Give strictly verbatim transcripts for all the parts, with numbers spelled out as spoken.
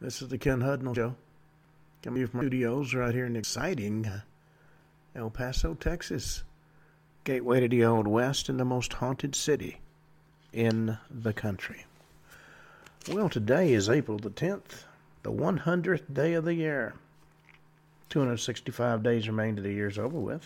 This is the Ken Hudnall Show. Coming to you from our studios right here in exciting El Paso, Texas. Gateway to the Old West and the most haunted city in the country. Well, today is April the tenth, the one hundredth day of the year. two hundred sixty-five days remain to the year's over with.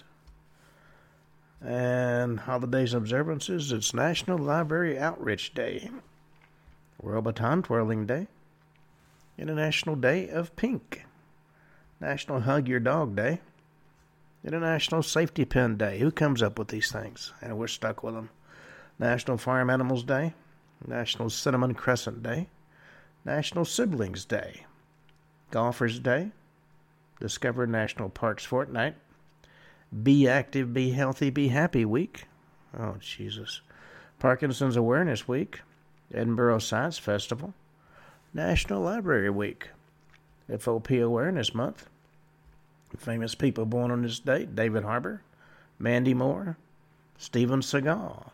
And holidays and observances, it's National Library Outreach Day, World Baton Twirling Day, International Day of Pink, National Hug Your Dog Day, International Safety Pin Day. Who comes up with these things? And we're stuck with them. National Farm Animals Day, National Cinnamon Crescent Day, National Siblings Day, Golfers Day, Discover National Parks Fortnight, Be Active, Be Healthy, Be Happy Week. Oh, Jesus. Parkinson's Awareness Week, Edinburgh Science Festival, National Library Week, F O P Awareness Month, famous people born on this date, David Harbour, Mandy Moore, Steven Seagal.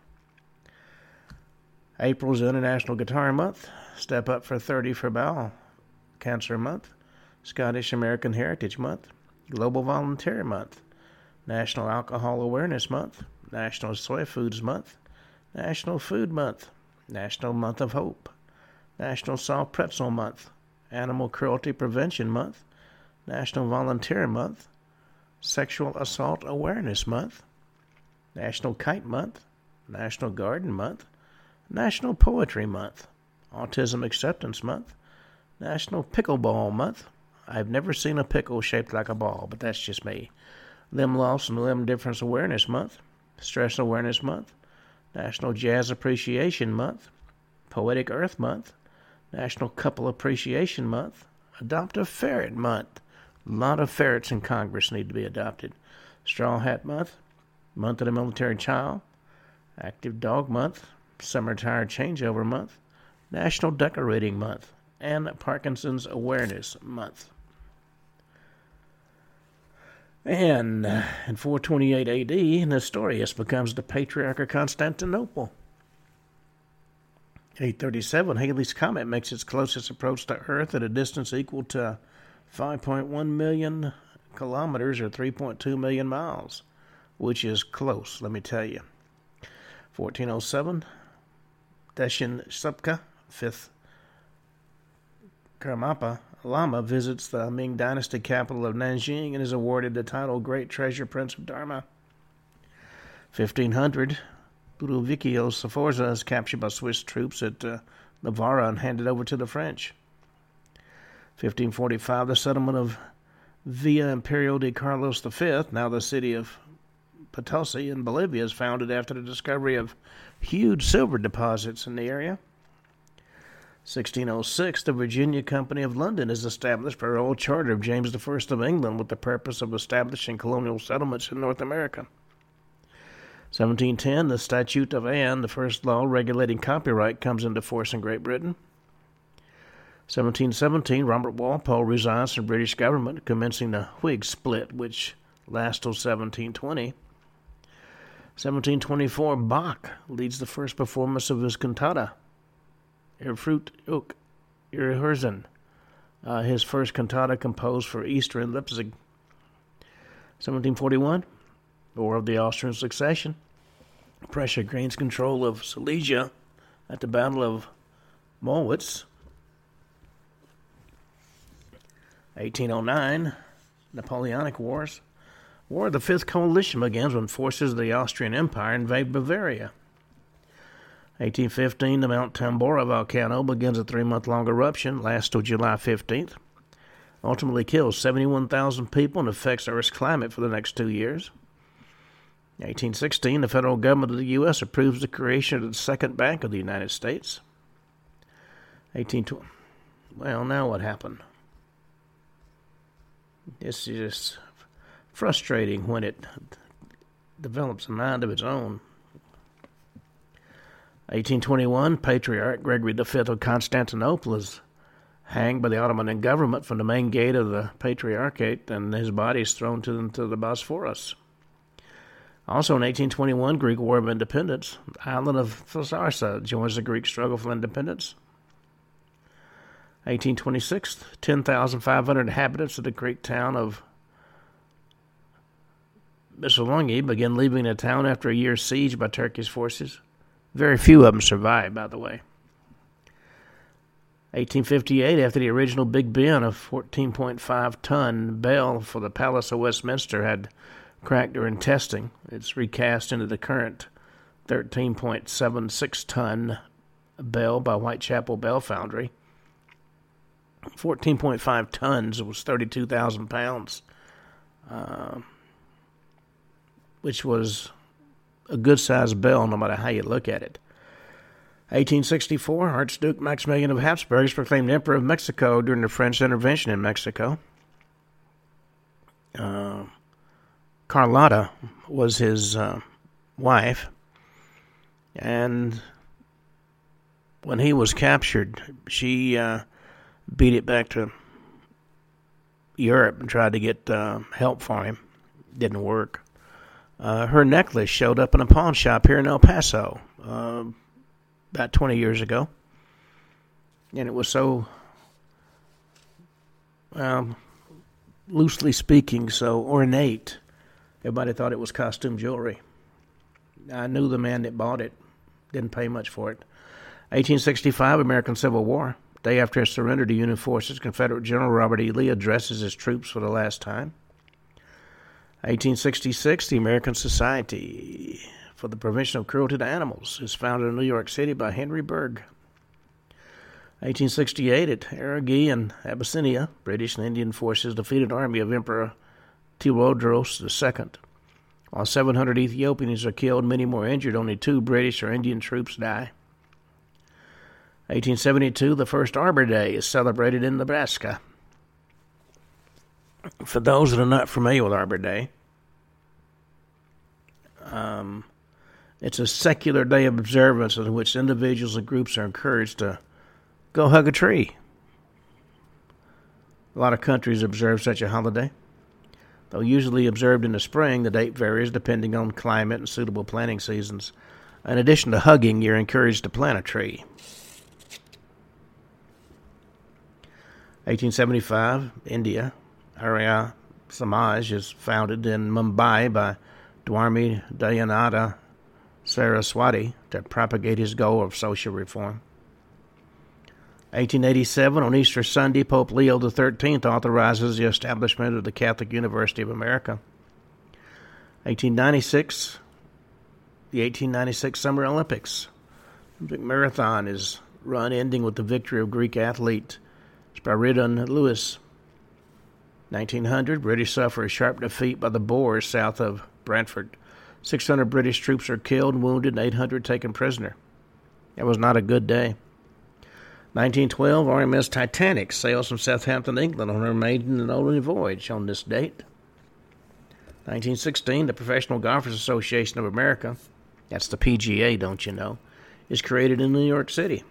April's International Guitar Month, Step Up for thirty for Bowel Cancer Month, Scottish American Heritage Month, Global Volunteer Month, National Alcohol Awareness Month, National Soy Foods Month, National Food Month, National Month of Hope, National Soft Pretzel Month, Animal Cruelty Prevention Month, National Volunteer Month, Sexual Assault Awareness Month, National Kite Month, National Garden Month, National Poetry Month, Autism Acceptance Month, National Pickleball Month. I've never seen a pickle shaped like a ball, but that's just me. Limb Loss and Limb Difference Awareness Month, Stress Awareness Month, National Jazz Appreciation Month, Poetic Earth Month, National Couple Appreciation Month, Adopt a Ferret Month. A lot of ferrets in Congress need to be adopted. Straw Hat Month, Month of the Military Child, Active Dog Month, Summer Tire Changeover Month, National Decorating Month, and Parkinson's Awareness Month. And uh, in four twenty-eight A D, Nestorius becomes the Patriarch of Constantinople. eight thirty-seven, Halley's Comet makes its closest approach to Earth at a distance equal to five point one million kilometers or three point two million miles, which is close, let me tell you. fourteen oh seven, Deshin Shupka, fifth Karmapa Lama, visits the Ming Dynasty capital of Nanjing and is awarded the title Great Treasure Prince of Dharma. fifteen hundred, Ludovico Sforza is captured by Swiss troops at uh, Navarra and handed over to the French. fifteen forty-five, the settlement of Villa Imperial de Carlos the Fifth, now the city of Potosi in Bolivia, is founded after the discovery of huge silver deposits in the area. sixteen oh six, the Virginia Company of London is established by royal charter of James the First of England with the purpose of establishing colonial settlements in North America. seventeen ten, the Statute of Anne, the first law regulating copyright, comes into force in Great Britain. seventeen seventeen, Robert Walpole resigns from the British government, commencing the Whig split, which lasts till seventeen twenty. seventeen twenty-four, Bach leads the first performance of his cantata, Erfurt Uck Irrhörzen, uh, his first cantata composed for Easter in Leipzig. seventeen forty-one, War of the Austrian Succession. Prussia gains control of Silesia at the Battle of Mollwitz. eighteen oh nine, Napoleonic Wars. War of the Fifth Coalition begins when forces of the Austrian Empire invade Bavaria. eighteen fifteen, the Mount Tambora volcano begins a three-month-long eruption, lasts till July fifteenth. Ultimately kills seventy-one thousand people and affects Earth's climate for the next two years. eighteen sixteen, the federal government of the U S approves the creation of the Second Bank of the United States. eighteen twenty, well, now what happened? It's just frustrating when it develops a mind of its own. eighteen twenty-one, Patriarch Gregory the Fifth of Constantinople is hanged by the Ottoman government from the main gate of the Patriarchate, and his body is thrown to, into the Bosphorus. Also in eighteen twenty-one, Greek War of Independence, the island of Pharsa joins the Greek struggle for independence. eighteen twenty-six, ten thousand five hundred inhabitants of the Greek town of Missolonghi began leaving the town after a year's siege by Turkish forces. Very few of them survived, by the way. eighteen fifty-eight, after the original Big Ben, a fourteen point five ton bell for the Palace of Westminster had cracked during testing, it's recast into the current thirteen point seven six ton bell by Whitechapel Bell Foundry. fourteen point five tons was thirty-two thousand pounds, uh, which was a good-sized bell no matter how you look at it. eighteen sixty-four, Archduke Maximilian of Habsburg is proclaimed Emperor of Mexico during the French intervention in Mexico. Uh, Carlotta was his uh, wife, and when he was captured, she uh, beat it back to Europe and tried to get uh, help for him. Didn't work. Uh, her necklace showed up in a pawn shop here in El Paso uh, about twenty years ago. And it was so, well, loosely speaking, so ornate. Everybody thought it was costume jewelry. I knew the man that bought it. Didn't pay much for it. eighteen sixty-five, American Civil War. Day after his surrender to Union forces, Confederate General Robert E. Lee addresses his troops for the last time. eighteen sixty-six, the American Society for the Prevention of Cruelty to Animals is founded in New York City by Henry Bergh. eighteen sixty-eight, at Aragui in Abyssinia, British and Indian forces defeated the army of Emperor Tewodros the Second. While seven hundred Ethiopians are killed, many more injured, only two British or Indian troops die. eighteen seventy-two, the first Arbor Day is celebrated in Nebraska. For those that are not familiar with Arbor Day, um, it's a secular day of observance in which individuals and groups are encouraged to go hug a tree. A lot of countries observe such a holiday. Though usually observed in the spring, the date varies depending on climate and suitable planting seasons. In addition to hugging, you're encouraged to plant a tree. eighteen seventy-five, India. Arya Samaj is founded in Mumbai by Dwarmi Dayananda Saraswati to propagate his goal of social reform. eighteen eighty-seven, on Easter Sunday, Pope Leo the thirteenth authorizes the establishment of the Catholic University of America. eighteen ninety-six, the eighteen ninety-six Summer Olympics. Olympic marathon is run, ending with the victory of Greek athlete Spyridon Lewis. nineteen hundred, British suffer a sharp defeat by the Boers south of Brantford. six hundred British troops are killed, wounded, and eight hundred taken prisoner. It was not a good day. nineteen twelve, R M S Titanic sails from Southampton, England on her maiden and only voyage on this date. nineteen sixteen, the Professional Golfers Association of America, that's the P G A, don't you know, is created in New York City.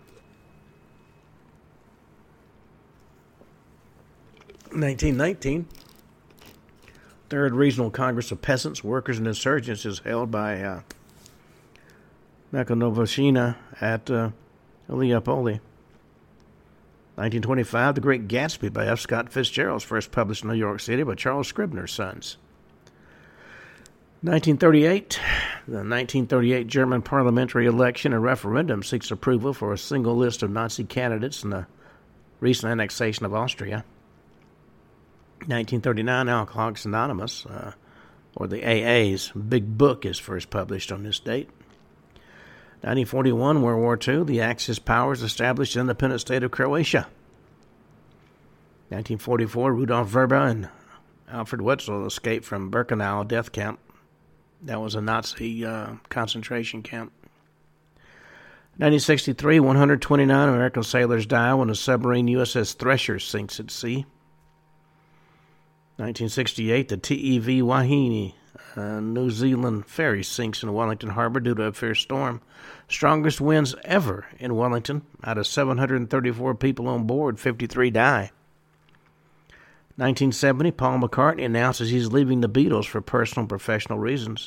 nineteen nineteen, Third Regional Congress of Peasants, Workers, and Insurgents is held by uh, Makonovashina at uh, Leopoli. nineteen twenty-five, The Great Gatsby by F. Scott Fitzgerald, first published in New York City by Charles Scribner's Sons. nineteen thirty-eight, the nineteen thirty-eight German parliamentary election and referendum seeks approval for a single list of Nazi candidates in the recent annexation of Austria. nineteen thirty-nine, Alcoholics Anonymous, uh, or the A A's Big Book, is first published on this date. nineteen forty-one, World War Two, the Axis powers established the independent state of Croatia. nineteen forty-four, Rudolf Verba and Alfred Wetzel escaped from Birkenau death camp. That was a Nazi uh, concentration camp. nineteen sixty-three, one hundred twenty-nine American sailors die when the submarine U S S Thresher sinks at sea. nineteen sixty-eight, the T E V Wahine, uh, New Zealand ferry sinks in Wellington Harbor due to a fierce storm. Strongest winds ever in Wellington. Out of seven hundred thirty-four people on board, fifty-three die. nineteen seventy, Paul McCartney announces he's leaving the Beatles for personal and professional reasons.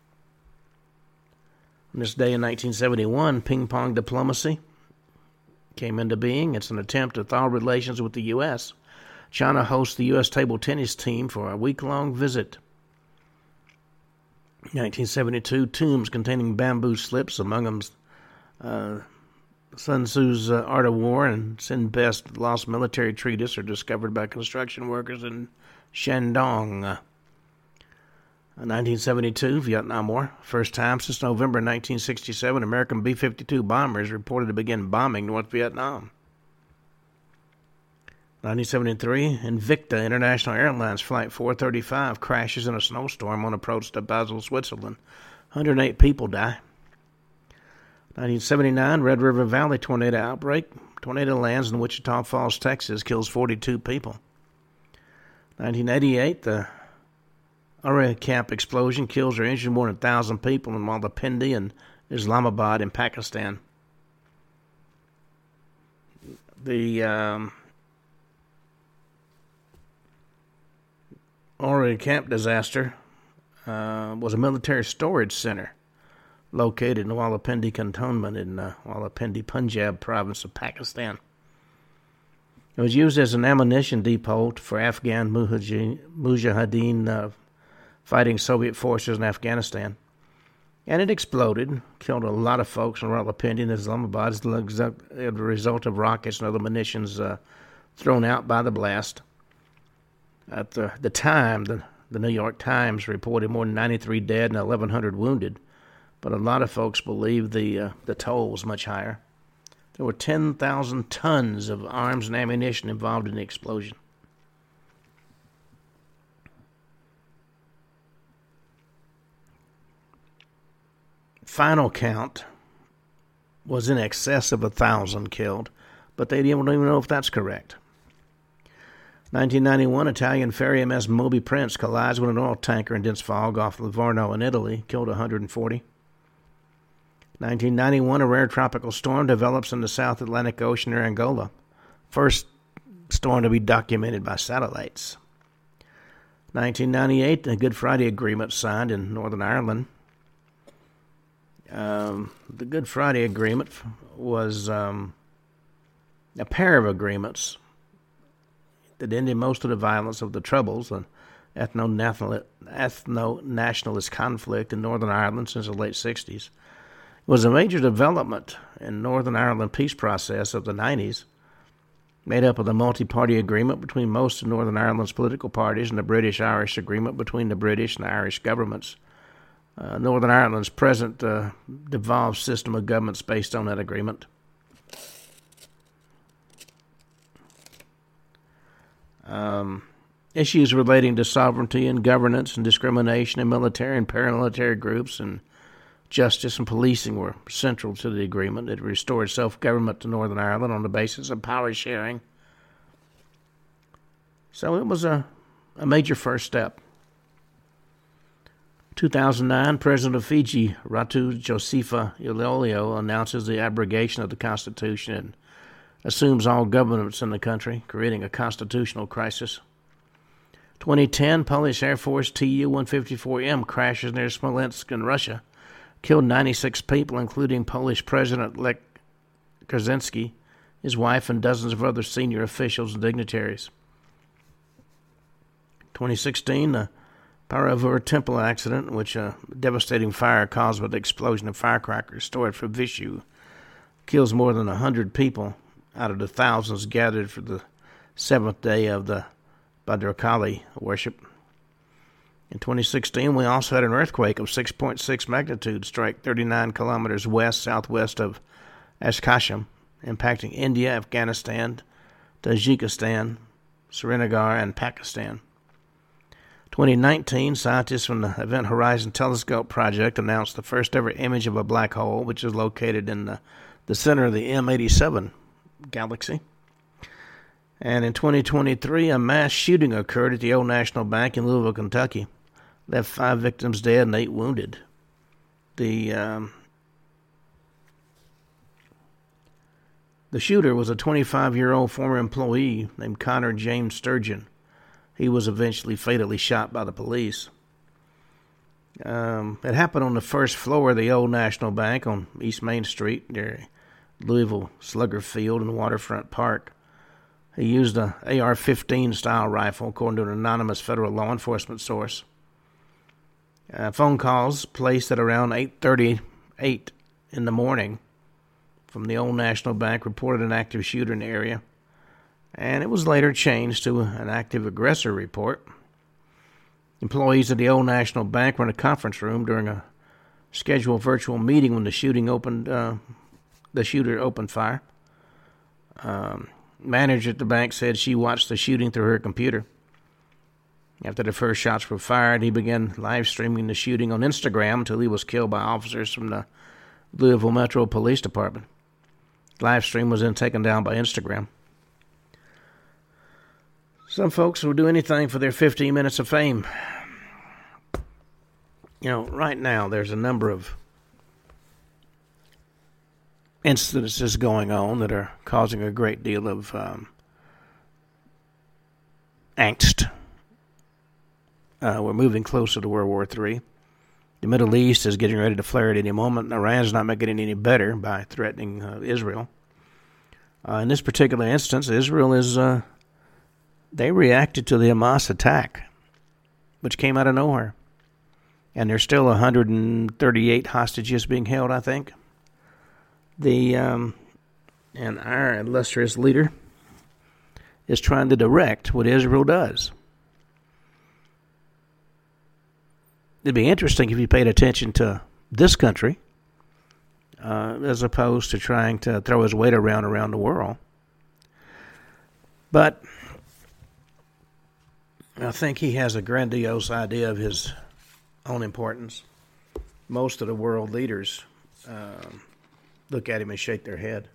On this day in nineteen seventy-one, ping pong diplomacy came into being. It's an attempt to thaw relations with the U S China hosts the U S table tennis team for a week-long visit. nineteen seventy-two, tombs containing bamboo slips, among them uh, Sun Tzu's uh, Art of War and Sin Best's Lost Military Treatise, are discovered by construction workers in Shandong. nineteen seventy-two, Vietnam War. First time since November nineteen sixty-seven, American B fifty-two bombers reported to begin bombing North Vietnam. nineteen seventy-three, Invicta International Airlines Flight four thirty-five crashes in a snowstorm on approach to Basel, Switzerland. one hundred eight people die. nineteen seventy-nine, Red River Valley tornado outbreak. Tornado lands in Wichita Falls, Texas, kills forty-two people. nineteen eighty-eight, the Uri camp explosion kills or injures more than one thousand people in Rawalpindi and Islamabad in Pakistan. The um, Uri camp disaster uh, was a military storage center located in Rawalpindi cantonment in uh, Rawalpindi, Punjab province of Pakistan. It was used as an ammunition depot for Afghan mujahideen uh, fighting Soviet forces in Afghanistan. And it exploded, killed a lot of folks in Rawalpindi and Islamabad as a result of rockets and other munitions uh, thrown out by the blast. At the, the time, the, the New York Times reported more than ninety-three dead and eleven hundred wounded, but a lot of folks believe the, uh, the toll was much higher. There were ten thousand tons of arms and ammunition involved in the explosion. Final count was in excess of a thousand killed, but they don't even know if that's correct. nineteen ninety-one, Italian ferry M S Moby Prince collides with an oil tanker in dense fog off Livorno in Italy, killed one hundred forty. nineteen ninety-one, a rare tropical storm develops in the South Atlantic Ocean near Angola. First storm to be documented by satellites. nineteen ninety-eight, the Good Friday Agreement signed in Northern Ireland. Um, the Good Friday Agreement was um, a pair of agreements that ended most of the violence of the Troubles, an ethno-nationalist conflict in Northern Ireland since the late sixties. It was a major development in Northern Ireland peace process of the nineties, made up of the multi-party agreement between most of Northern Ireland's political parties and the British-Irish agreement between the British and the Irish governments. Uh, Northern Ireland's present uh, devolved system of governments based on that agreement. Um, issues relating to sovereignty and governance and discrimination in military and paramilitary groups and justice and policing were central to the agreement. It restored self-government to Northern Ireland on the basis of power sharing. So it was a, a major first step. two thousand nine, President of Fiji, Ratu Josefa Iloilo, announces the abrogation of the Constitution and assumes all governments in the country, creating a constitutional crisis. twenty ten, Polish Air Force T U one fifty-four M crashes near Smolensk in Russia, killed ninety-six people, including Polish President Lech Kaczynski, his wife, and dozens of other senior officials and dignitaries. twenty sixteen, the Paravur Temple accident, in which a devastating fire caused by the explosion of firecrackers stored for Vishu kills more than one hundred people out of the thousands gathered for the seventh day of the Bhadrakali worship. In twenty sixteen, we also had an earthquake of six point six magnitude strike thirty-nine kilometers west-southwest of Ashkasham, impacting India, Afghanistan, Tajikistan, Srinagar, and Pakistan. twenty nineteen, scientists from the Event Horizon Telescope Project announced the first-ever image of a black hole, which is located in the, the center of the M eighty-seven galaxy. And in twenty twenty-three, a mass shooting occurred at the Old National Bank in Louisville, Kentucky. Left five victims dead and eight wounded. The um, the shooter was a twenty-five-year-old former employee named Connor James Sturgeon. He was eventually fatally shot by the police. Um, it happened on the first floor of the Old National Bank on East Main Street near Louisville Slugger Field and Waterfront Park. He used a A R fifteen style rifle, according to an anonymous federal law enforcement source. Uh, phone calls placed at around eight thirty-eight in the morning from the Old National Bank reported an active shooter in the area, and it was later changed to an active aggressor report. Employees at the Old National Bank were in a conference room during a scheduled virtual meeting when the shooting opened. Uh, the shooter opened fire. Um, manager at the bank said she watched the shooting through her computer. After the first shots were fired, he began live streaming the shooting on Instagram until he was killed by officers from the Louisville Metro Police Department. The live stream was then taken down by Instagram. Some folks will do anything for their fifteen minutes of fame. You know, right now there's a number of incidences going on that are causing a great deal of um, angst. Uh, we're moving closer to World War Three. The Middle East is getting ready to flare at any moment. Iran's not making it any better by threatening uh, Israel. Uh, in this particular instance, Israel is... Uh, They reacted to the Hamas attack, which came out of nowhere. And there's still one hundred thirty-eight hostages being held, I think. The um, and our illustrious leader is trying to direct what Israel does. It'd be interesting if you paid attention to this country uh, as opposed to trying to throw his weight around around the world. But I think he has a grandiose idea of his own importance. Most of the world leaders uh, look at him and shake their head.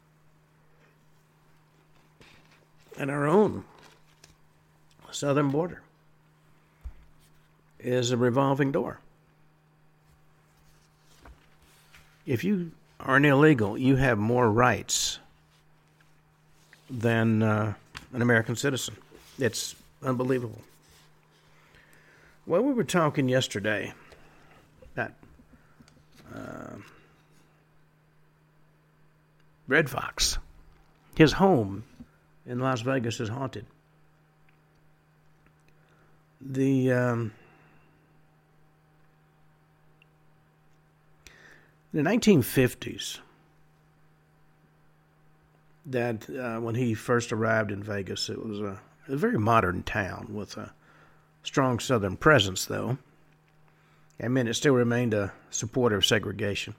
And our own southern border is a revolving door. If you are an illegal, you have more rights than uh, an American citizen. It's unbelievable. Well, we were talking yesterday about uh, Red Fox. His home in Las Vegas is haunted. The um, in the nineteen fifties, that uh, when he first arrived in Vegas, it was a A very modern town with a strong Southern presence, though. I mean, it still remained a supporter of segregation.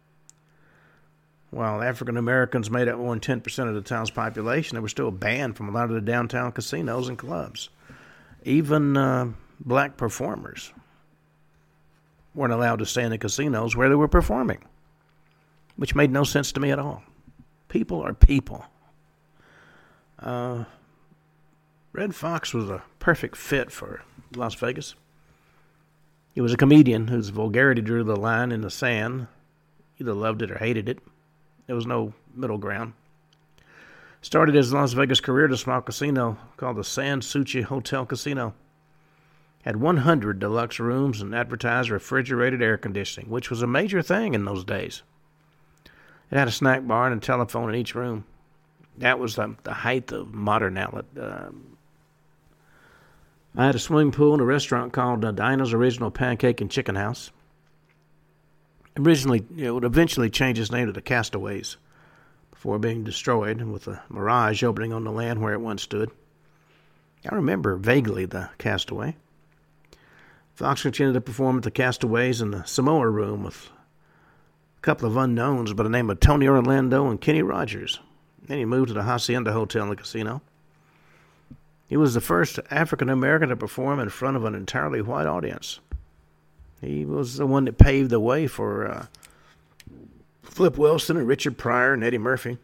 While African Americans made up more than ten percent of the town's population, they were still banned from a lot of the downtown casinos and clubs. Even uh, black performers weren't allowed to stay in the casinos where they were performing, which made no sense to me at all. People are people. Uh... Red Fox was a perfect fit for Las Vegas. He was a comedian whose vulgarity drew the line in the sand. Either loved it or hated it. There was no middle ground. Started his Las Vegas career at a small casino called the San Suchi Hotel Casino. Had one hundred deluxe rooms and advertised refrigerated air conditioning, which was a major thing in those days. It had a snack bar and a telephone in each room. That was the, the height of modern outlet. Uh, I had a swimming pool and a restaurant called uh, Dinah's Original Pancake and Chicken House. Originally, it would eventually change its name to the Castaways before being destroyed, with a mirage opening on the land where it once stood. I remember vaguely the Castaway. Fox continued to perform at the Castaways in the Samoa Room with a couple of unknowns by the name of Tony Orlando and Kenny Rogers. Then he moved to the Hacienda Hotel in the casino. He was the first African-American to perform in front of an entirely white audience. He was the one that paved the way for uh, Flip Wilson and Richard Pryor and Eddie Murphy.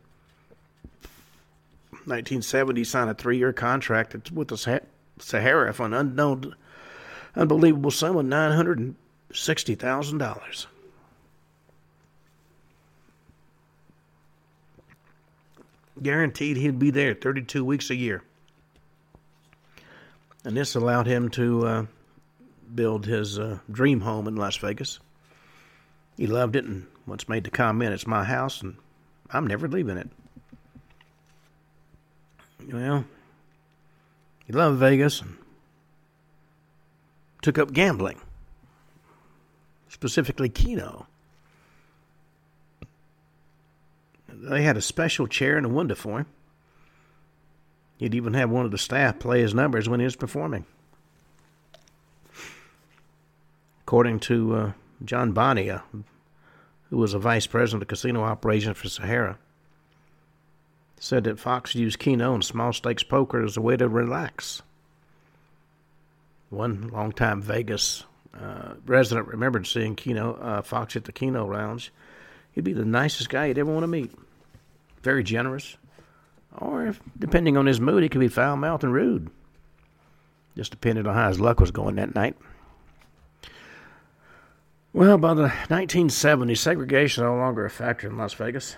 nineteen seventy, he signed a three-year contract with the Sahara for an unknown, unbelievable sum of nine hundred sixty thousand dollars. Guaranteed he'd be there thirty-two weeks a year. And this allowed him to uh, build his uh, dream home in Las Vegas. He loved it and once made the comment, "It's my house and I'm never leaving it. Well, he loved Vegas and took up gambling, specifically Keno. They had a special chair in the window for him. He'd even have one of the staff play his numbers when he was performing. According to uh, John Bonia, who was a vice president of casino operations for Sahara, said that Fox used Keno and small stakes poker as a way to relax. One longtime Vegas uh, resident remembered seeing Keno uh, Fox at the Keno Lounge. He'd be the nicest guy you'd ever want to meet. Very generous. Or, if, depending on his mood, he could be foul-mouthed and rude. Just depended on how his luck was going that night. Well, by the nineteen seventies, segregation no longer a factor in Las Vegas.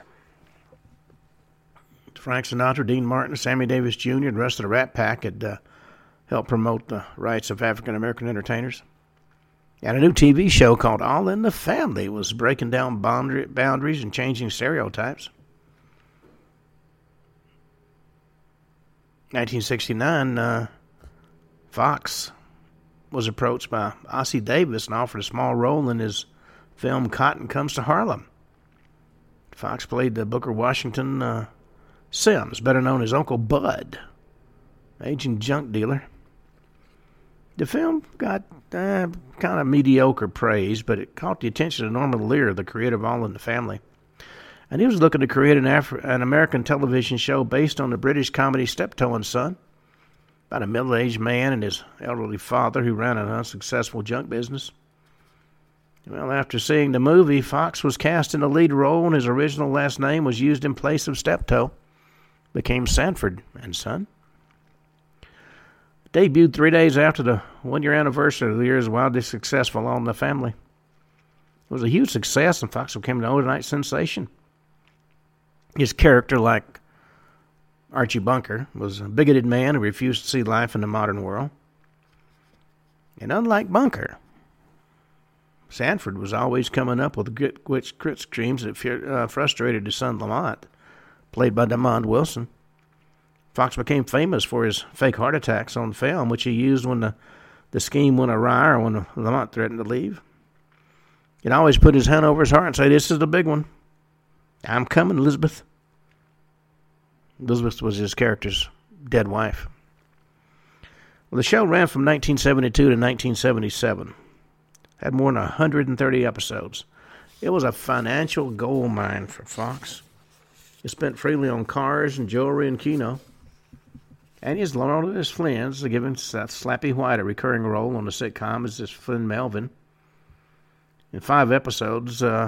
Frank Sinatra, Dean Martin, Sammy Davis Junior, and the rest of the Rat Pack had uh, helped promote the rights of African-American entertainers. And a new T V show called All in the Family was breaking down boundary, boundaries and changing stereotypes. nineteen sixty-nine, uh, Fox was approached by Ossie Davis and offered a small role in his film Cotton Comes to Harlem. Fox played the Booker Washington uh, Sims, better known as Uncle Bud, aging junk dealer. The film got uh, kind of mediocre praise, but it caught the attention of Norman Lear, the creator of All in the Family. And he was looking to create an, Afri- an American television show based on the British comedy Steptoe and Son, about a middle-aged man and his elderly father who ran an unsuccessful junk business. Well, after seeing the movie, Fox was cast in the lead role, and his original last name was used in place of Steptoe. Became Sanford and Son. Debuted three days after the one-year anniversary of the year's wildly successful All in the Family. It was a huge success, and Fox became an overnight sensation. His character, like Archie Bunker, was a bigoted man who refused to see life in the modern world. And unlike Bunker, Sanford was always coming up with grit, grit, grit schemes that uh, frustrated his son Lamont, played by Demond Wilson. Fox became famous for his fake heart attacks on film, which he used when the, the scheme went awry or when Lamont threatened to leave. He'd always put his hand over his heart and say, "This is the big one. I'm coming, Elizabeth." Elizabeth was his character's dead wife. Well, the show ran from nineteen seventy-two to nineteen seventy-seven. Had more than one hundred thirty episodes. It was a financial gold mine for Fox. He spent freely on cars and jewelry and Keno. And he's loaned his friends to give him Slappy White a recurring role on the sitcom as this Flynn Melvin. In five episodes, uh,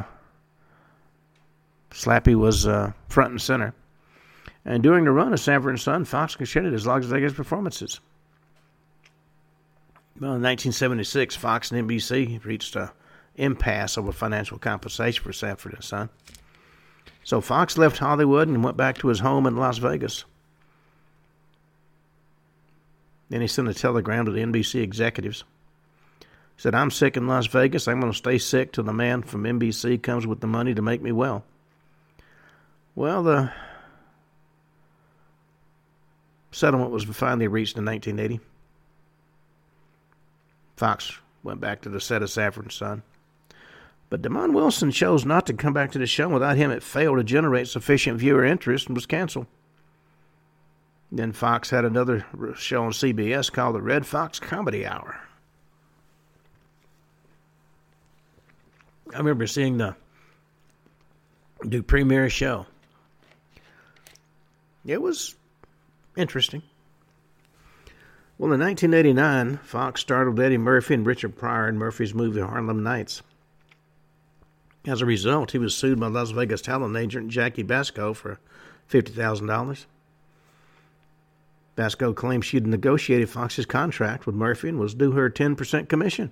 Slappy was uh, front and center. And during the run of Sanford and Son, Fox contributed his Las Vegas performances. Well, in nineteen seventy-six, Fox and N B C reached an impasse over financial compensation for Sanford and Son. So Fox left Hollywood and went back to his home in Las Vegas. Then he sent a telegram to the N B C executives. He said, "I'm sick in Las Vegas. I'm going to stay sick till the man from N B C comes with the money to make me well." Well, the settlement was finally reached in nineteen eighty. Fox went back to the set of Sanford and Son. But Demond Wilson chose not to come back to the show. Without him, it failed to generate sufficient viewer interest and was canceled. Then Fox had another show on C B S called the Red Fox Comedy Hour. I remember seeing the do premiere show. It was interesting. Well, in nineteen eighty-nine, Fox starred Eddie Murphy and Richard Pryor in Murphy's movie Harlem Nights. As a result, he was sued by Las Vegas talent agent Jackie Basco for fifty thousand dollars. Basco claimed she had negotiated Fox's contract with Murphy and was due her ten percent commission.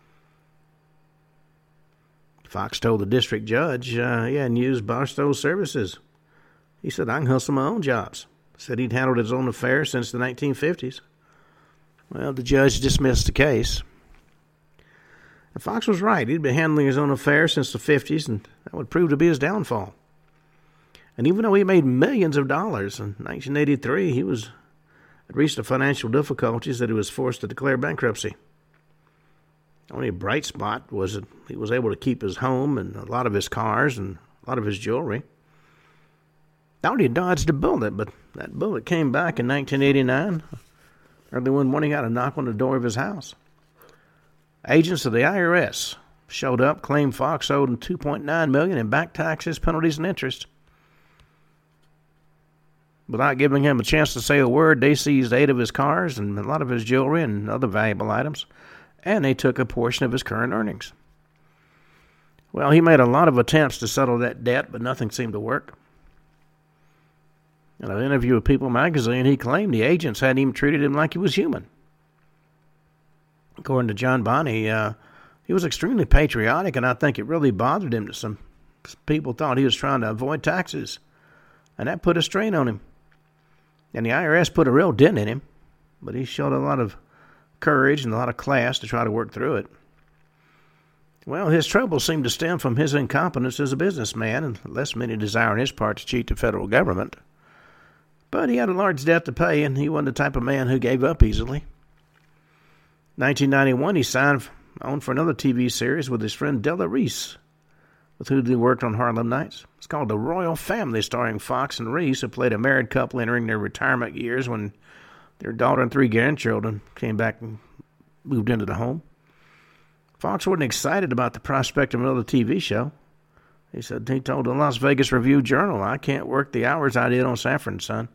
Fox told the district judge uh, he hadn't used Barstow's services. He said, "I can hustle my own jobs." Said he'd handled his own affairs since the nineteen fifties. Well, the judge dismissed the case. And Fox was right. He'd been handling his own affairs since the fifties, and that would prove to be his downfall. And even though he made millions of dollars in nineteen eighty-three, he was had reached the financial difficulties that he was forced to declare bankruptcy. The only bright spot was that he was able to keep his home and a lot of his cars and a lot of his jewelry. Thought he dodged a bullet, but that bullet came back in nineteen eighty-nine. Early one morning, he got a knock on the door of his house. Agents of the I R S showed up, claimed Fox owed him two point nine million dollars in back taxes, penalties, and interest. Without giving him a chance to say a word, they seized eight of his cars and a lot of his jewelry and other valuable items, and they took a portion of his current earnings. Well, he made a lot of attempts to settle that debt, but nothing seemed to work. In an interview with People magazine, he claimed the agents hadn't even treated him like he was human. According to John Bonney, uh, he was extremely patriotic, and I think it really bothered him that some people thought he was trying to avoid taxes, and that put a strain on him. And the I R S put a real dent in him, but he showed a lot of courage and a lot of class to try to work through it. Well, his trouble seemed to stem from his incompetence as a businessman, and less than any desire on his part to cheat the federal government. But he had a large debt to pay, and he wasn't the type of man who gave up easily. nineteen ninety-one, he signed on for another T V series with his friend Della Reese, with whom he worked on Harlem Nights. It's called The Royal Family, starring Fox and Reese, who played a married couple entering their retirement years when their daughter and three grandchildren came back and moved into the home. Fox wasn't excited about the prospect of another T V show. He said, he told the Las Vegas Review-Journal, "I can't work the hours I did on Sanford and Son."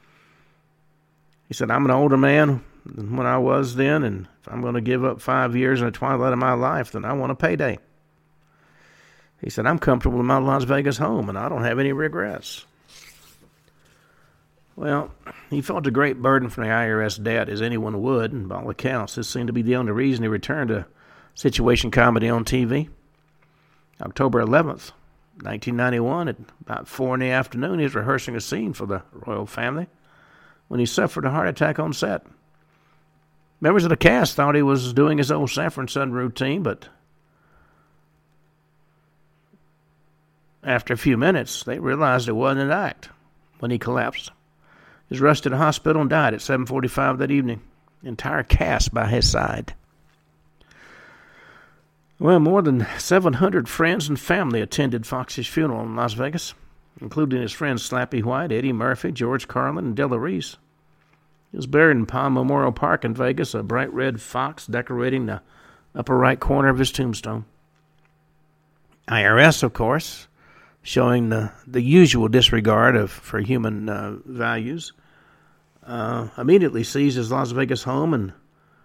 He said, "I'm an older man than when I was then, and if I'm going to give up five years in the twilight of my life, then I want a payday." He said, "I'm comfortable in my Las Vegas home, and I don't have any regrets." Well, he felt a great burden from the I R S debt, as anyone would, and by all accounts, this seemed to be the only reason he returned to situation comedy on T V. October eleventh, nineteen ninety-one, at about four in the afternoon, he was rehearsing a scene for the Royal Family when he suffered a heart attack on set. Members of the cast thought he was doing his old Sanford and Son routine, but after a few minutes, they realized it wasn't an act when he collapsed. He was rushed to the hospital and died at seven forty-five that evening. The entire cast by his side. Well, more than seven hundred friends and family attended Fox's funeral in Las Vegas, including his friends Slappy White, Eddie Murphy, George Carlin, and Della Reese. He was buried in Palm Memorial Park in Vegas, a bright red fox decorating the upper right corner of his tombstone. I R S, of course, showing the, the usual disregard of for human uh, values, uh, immediately seized his Las Vegas home, and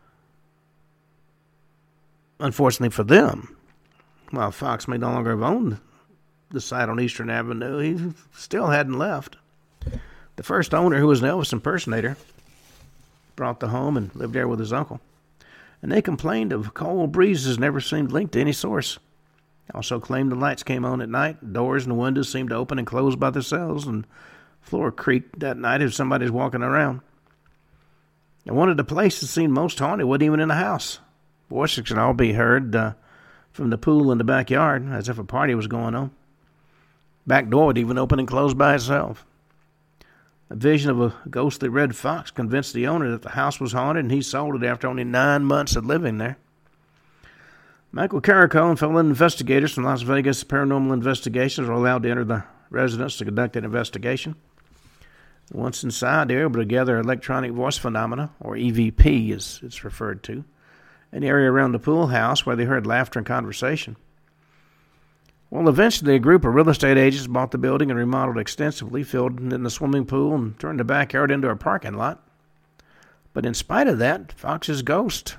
unfortunately for them, while Fox may no longer have owned the site on Eastern Avenue, he still hadn't left. The first owner, who was an Elvis impersonator, brought the home and lived there with his uncle. And they complained of cold breezes never seemed linked to any source. Also claimed the lights came on at night, doors and windows seemed to open and close by themselves, and floor creaked that night if somebody's walking around. And one of the places seemed most haunted wasn't even in the house. Voices could all be heard uh, from the pool in the backyard, as if a party was going on. Back door would even open and close by itself. A vision of a ghostly red fox convinced the owner that the house was haunted, and he sold it after only nine months of living there. Michael Carrico and fellow investigators from Las Vegas Paranormal Investigations were allowed to enter the residence to conduct an investigation. Once inside, they were able to gather electronic voice phenomena, or E V P as it's referred to, an area around the pool house where they heard laughter and conversation. Well, eventually a group of real estate agents bought the building and remodeled extensively, filled in the swimming pool, and turned the backyard into a parking lot. But in spite of that, Fox's ghost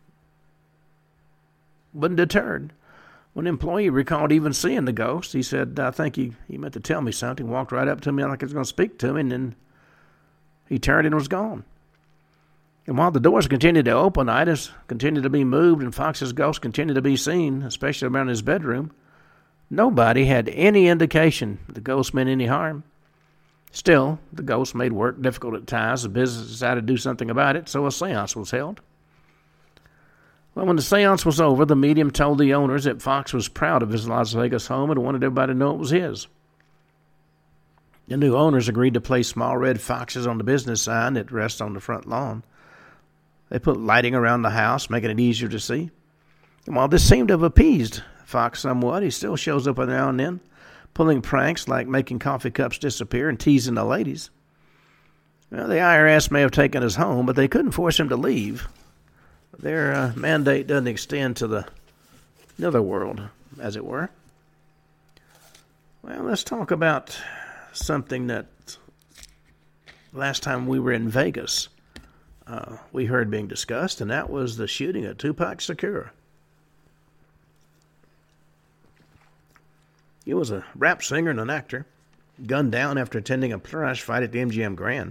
wasn't deterred. When an employee recalled even seeing the ghost, he said, "I think he, he meant to tell me something," walked right up to me like he was going to speak to me, and then he turned and was gone. And while the doors continued to open, items continued to be moved, and Fox's ghost continued to be seen, especially around his bedroom, nobody had any indication the ghost meant any harm. Still, the ghost made work difficult at times. The business decided to do something about it, so a seance was held. Well, when the seance was over, the medium told the owners that Fox was proud of his Las Vegas home and wanted everybody to know it was his. The new owners agreed to place small red foxes on the business sign that rests on the front lawn. They put lighting around the house, making it easier to see. And while this seemed to have appeased Fox somewhat, he still shows up every now and then, pulling pranks like making coffee cups disappear and teasing the ladies. Well, the I R S may have taken us home, but they couldn't force him to leave. Their uh, mandate doesn't extend to the netherworld, as it were. Well, let's talk about something that last time we were in Vegas, uh, we heard being discussed, and that was the shooting of Tupac Shakur. He was a rap singer and an actor, gunned down after attending a prize fight at the M G M Grand.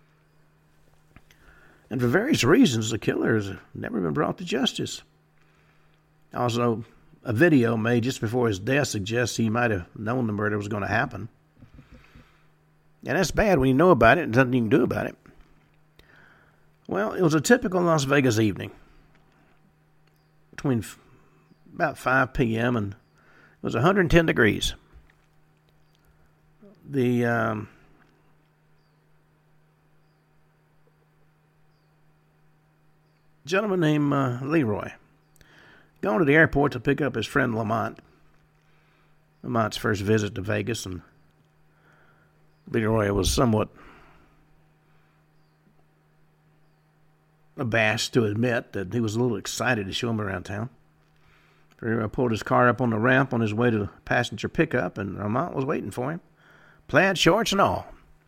And for various reasons, the killer has never been brought to justice. Also, a video made just before his death suggests he might have known the murder was going to happen. And that's bad when you know about it and nothing you can do about it. Well, it was a typical Las Vegas evening. Between about five p.m. and it was one hundred ten degrees. The um, gentleman named uh, Leroy going to the airport to pick up his friend Lamont. Lamont's first visit to Vegas, and Leroy was somewhat abashed to admit that he was a little excited to show him around town. Leroy pulled his car up on the ramp on his way to the passenger pickup, and Lamont was waiting for him, plaid shorts and all.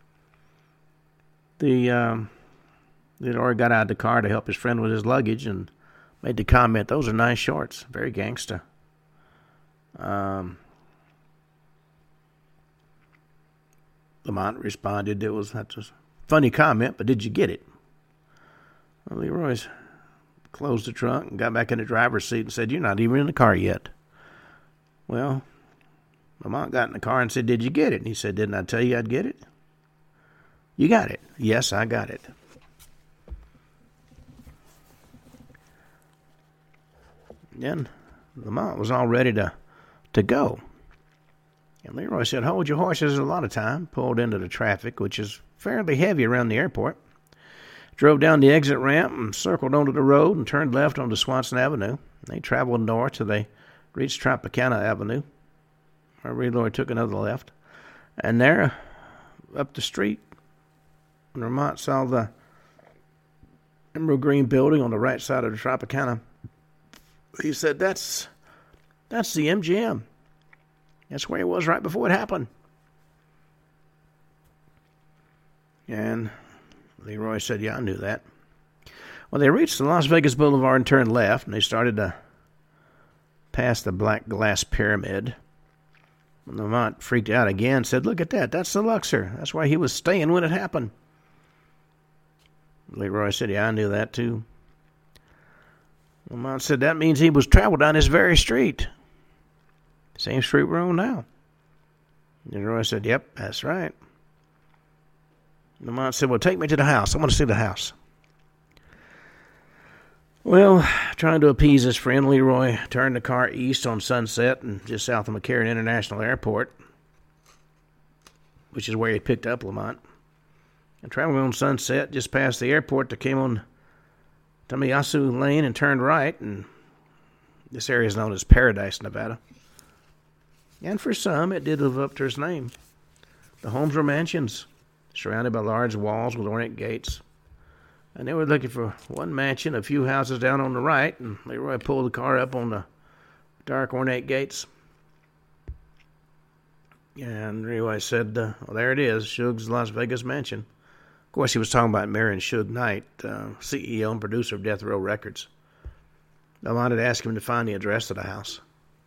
The um, Leroy got out of the car to help his friend with his luggage and made the comment, "Those are nice shorts, very gangsta." Um, Lamont responded, "It was that's a funny comment, but did you get it?" Well, Leroy's closed the trunk and got back in the driver's seat and said, "You're not even in the car yet." Well, Lamont got in the car and said, "Did you get it?" And he said, "Didn't I tell you I'd get it?" "You got it." "Yes, I got it." Then Lamont was all ready to, to go. And Leroy said, "Hold your horses a lot of time," pulled into the traffic, which is fairly heavy around the airport, drove down the exit ramp and circled onto the road and turned left onto Swanson Avenue. They traveled north till they reached Tropicana Avenue, where Leroy took another left. And there, up the street, Lamont saw the Emerald Green building on the right side of the Tropicana. He said, that's that's the M G M. That's where he was right before it happened. And Leroy said, "Yeah, I knew that." Well, they reached the Las Vegas Boulevard and turned left, and they started to pass the black glass pyramid. And Lamont freaked out again, said, "Look at that. That's the Luxor. That's where he was staying when it happened." Leroy said, "Yeah, I knew that too." Lamont said, "That means he was traveled down this very street. Same street we're on now." Leroy said, "Yep, that's right." Lamont said, "Well, take me to the house. I want to see the house." Well, trying to appease his friend, Leroy turned the car east on Sunset and just south of McCarran International Airport, which is where he picked up Lamont. And traveling on Sunset, just past the airport, they came on Tomiyasu Lane and turned right, and this area is known as Paradise, Nevada. And for some, it did live up to its name. The homes were mansions, surrounded by large walls with ornate gates. And they were looking for one mansion, a few houses down on the right, and Leroy pulled the car up on the dark ornate gates. And Leroy said, uh, well, there it is, Suge's Las Vegas mansion. Of course, he was talking about marrying Suge Knight, uh, C E O and producer of Death Row Records. I wanted to ask him to find the address of the house.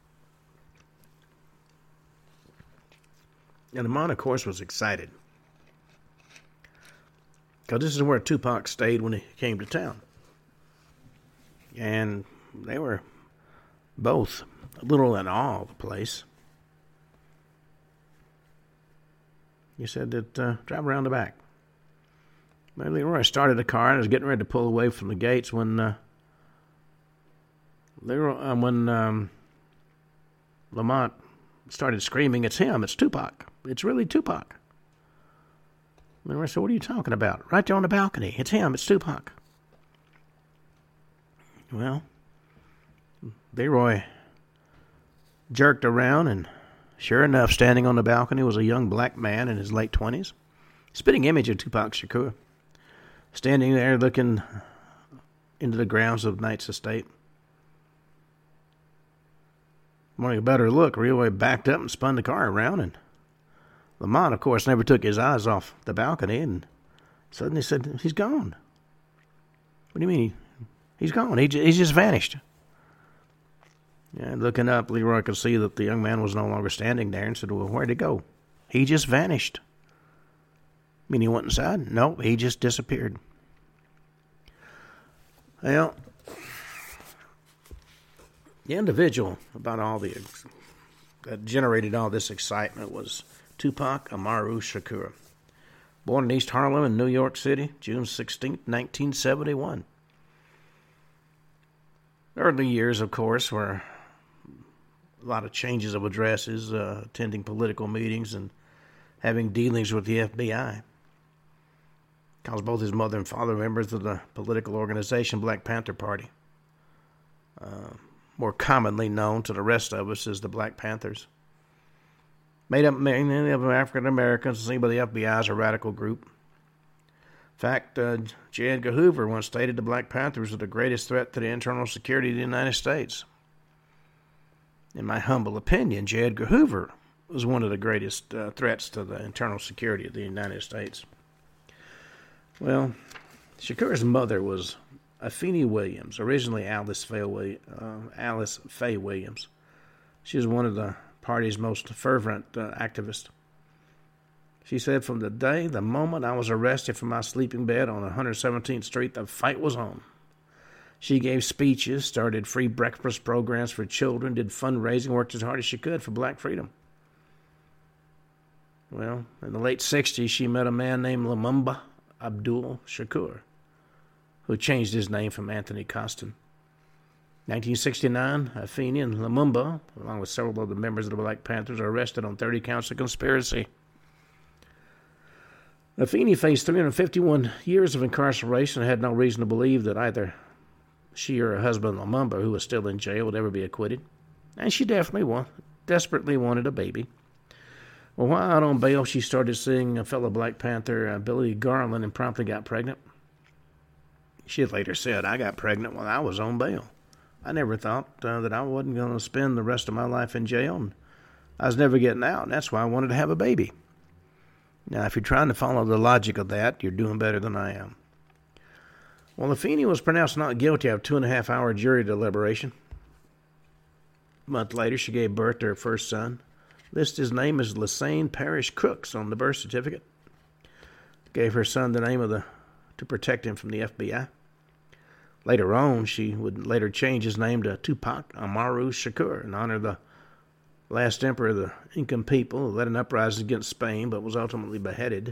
And Lamont, of course, was excited, because this is where Tupac stayed when he came to town. And they were both a little in awe of the place. He said that, uh, drive around the back. Well, Leroy started the car and was getting ready to pull away from the gates when, uh, Leroy, uh, when um, Lamont started screaming, "It's him, it's Tupac. It's really Tupac." And I said, what are you talking about? Right there on the balcony. It's him. It's Tupac. Well, Leroy jerked around, and sure enough, standing on the balcony was a young black man in his late twenties, spitting image of Tupac Shakur, standing there looking into the grounds of Knight's estate. Wanting a better look, Leroy backed up and spun the car around, and Lamont, of course, never took his eyes off the balcony, and suddenly said, he's gone. What do you mean? He, he's gone. He, he's just vanished. And looking up, Leroy could see that the young man was no longer standing there and said, well, where'd he go? He just vanished. I mean, he went inside? No, he just disappeared. Well, the individual about all the that generated all this excitement was Tupac Amaru Shakur, born in East Harlem in New York City, June sixteenth, nineteen seventy-one. Early years, of course, were a lot of changes of addresses, uh, attending political meetings, and having dealings with the F B I. Because both his mother and father were members of the political organization Black Panther Party, uh, more commonly known to the rest of us as the Black Panthers. Made up mainly of African Americans, seen by the F B I as a radical group. In fact, uh, J. Edgar Hoover once stated the Black Panthers were the greatest threat to the internal security of the United States. In my humble opinion, J. Edgar Hoover was one of the greatest uh, threats to the internal security of the United States. Well, Shakur's mother was Afeni Williams, originally Alice Faye, uh, Alice Faye Williams. She was one of the party's most fervent uh, activists. She said, from the day, the moment I was arrested from my sleeping bed on one hundred seventeenth Street, the fight was on. She gave speeches, started free breakfast programs for children, did fundraising, worked as hard as she could for black freedom. Well, in the late sixties, she met a man named Lumumba Abdul Shakur, who changed his name from Anthony Costin. nineteen sixty-nine, Afeni and Lumumba, along with several other members of the Black Panthers, are arrested on thirty counts of conspiracy. Afeni faced three hundred fifty-one years of incarceration and had no reason to believe that either she or her husband, Lumumba, who was still in jail, would ever be acquitted. And she definitely want, desperately wanted a baby. Well, while out on bail, she started seeing a fellow Black Panther, uh, Billy Garland, and promptly got pregnant. She had later said, I got pregnant while I was on bail. I never thought uh, that I wasn't going to spend the rest of my life in jail, and I was never getting out, and that's why I wanted to have a baby. Now, if you're trying to follow the logic of that, you're doing better than I am. Well, Afeni was pronounced not guilty of a two-and-a-half-hour jury deliberation. A month later, she gave birth to her first son. Listed his name as Lassane Parish Crooks on the birth certificate. Gave her son the name of the to protect him from the F B I. Later on, she would later change his name to Tupac Amaru Shakur in honor of the last emperor of the Incan people who led an uprising against Spain but was ultimately beheaded.